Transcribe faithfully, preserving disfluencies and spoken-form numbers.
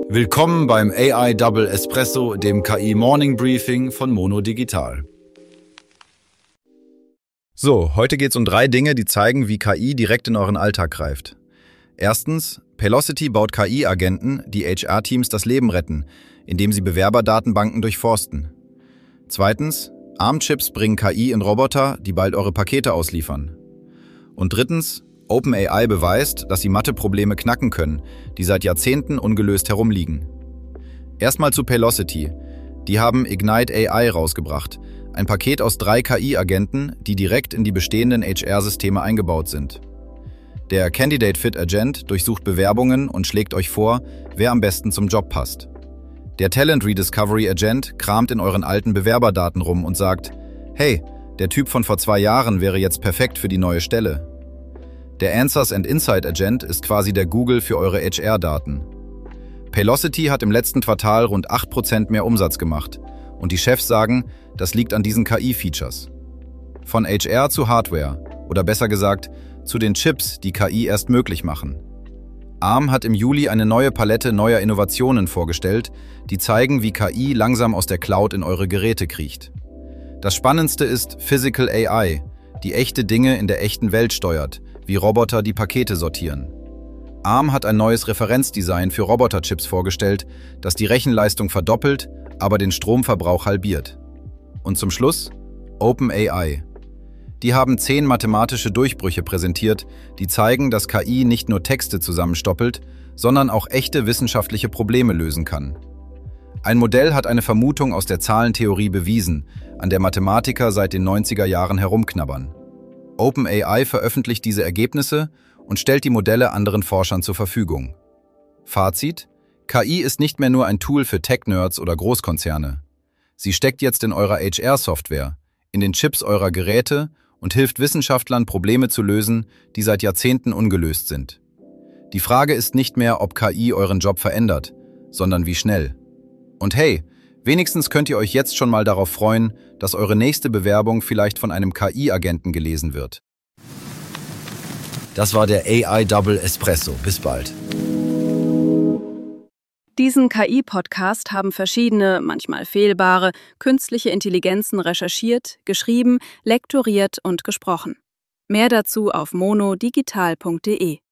Willkommen beim A I Double Espresso, dem K I Morning Briefing von Mono Digital. So, heute geht es um drei Dinge, die zeigen, wie K I direkt in euren Alltag greift. Erstens, Paylocity baut K I-Agenten, die H R-Teams das Leben retten, indem sie Bewerberdatenbanken durchforsten. Zweitens, ARM-Chips bringen K I in Roboter, die bald eure Pakete ausliefern. Und drittens, OpenAI beweist, dass sie Matheprobleme knacken können, die seit Jahrzehnten ungelöst herumliegen. Erstmal zu Paylocity. Die haben Ignite A I rausgebracht, ein Paket aus drei K I-Agenten, die direkt in die bestehenden H R-Systeme eingebaut sind. Der Candidate Fit Agent durchsucht Bewerbungen und schlägt euch vor, wer am besten zum Job passt. Der Talent Rediscovery Agent kramt in euren alten Bewerberdaten rum und sagt, hey, der Typ von vor zwei Jahren wäre jetzt perfekt für die neue Stelle. Der Answers and Insight Agent ist quasi der Google für eure H R-Daten. Paylocity hat im letzten Quartal rund acht Prozent mehr Umsatz gemacht und die Chefs sagen, das liegt an diesen K I-Features. Von H R zu Hardware oder besser gesagt zu den Chips, die K I erst möglich machen. ARM hat im Juli eine neue Palette neuer Innovationen vorgestellt, die zeigen, wie K I langsam aus der Cloud in eure Geräte kriecht. Das Spannendste ist Physical A I, die echte Dinge in der echten Welt steuert, wie Roboter die Pakete sortieren. ARM hat ein neues Referenzdesign für Roboterchips vorgestellt, das die Rechenleistung verdoppelt, aber den Stromverbrauch halbiert. Und zum Schluss OpenAI. Die haben zehn mathematische Durchbrüche präsentiert, die zeigen, dass K I nicht nur Texte zusammenstoppelt, sondern auch echte wissenschaftliche Probleme lösen kann. Ein Modell hat eine Vermutung aus der Zahlentheorie bewiesen, an der Mathematiker seit den neunziger Jahren herumknabbern. OpenAI veröffentlicht diese Ergebnisse und stellt die Modelle anderen Forschern zur Verfügung. Fazit: K I ist nicht mehr nur ein Tool für Tech-Nerds oder Großkonzerne. Sie steckt jetzt in eurer H R-Software, in den Chips eurer Geräte und hilft Wissenschaftlern, Probleme zu lösen, die seit Jahrzehnten ungelöst sind. Die Frage ist nicht mehr, ob K I euren Job verändert, sondern wie schnell. Und hey, wenigstens könnt ihr euch jetzt schon mal darauf freuen, dass eure nächste Bewerbung vielleicht von einem K I-Agenten gelesen wird. Das war der A I Double Espresso. Bis bald. Diesen K I-Podcast haben verschiedene, manchmal fehlbare, künstliche Intelligenzen recherchiert, geschrieben, lektoriert und gesprochen. Mehr dazu auf mono digital punkt de.